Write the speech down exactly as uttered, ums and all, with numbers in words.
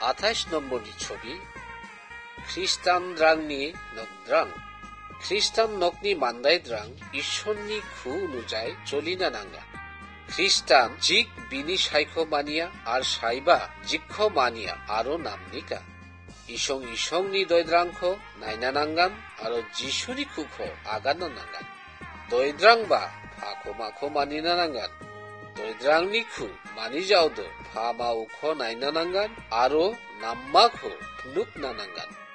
আঠাইশ নম্বরটি ছবি খ্রিস্টান দ্রাংনি নকদ্রাং খ্রিস্টান নকনি মান্দাইদ্রাং ঈশ্বরनि খু অনুযায়ী চলিনা নাঙ্গা খ্রিস্টান জিক বিনি সাইখমানিয়া আর সাইবা জিক্ষমানিয়া আরো নামনিকা ইসং ইসংনি দয়দ্রাংখো নাইনা নাঙ্গান আরো যিশুনি খুখো আগানো নাঙ্গান দয়দ্রাংবা ফাখো মাখো মানিনা নাঙ্গান দয়দ্রাংনি খু মানি যাওদো ফা মা উখো নাইনা নাঙ্গান আরো নাম্মাখো নুক না নাঙ্গান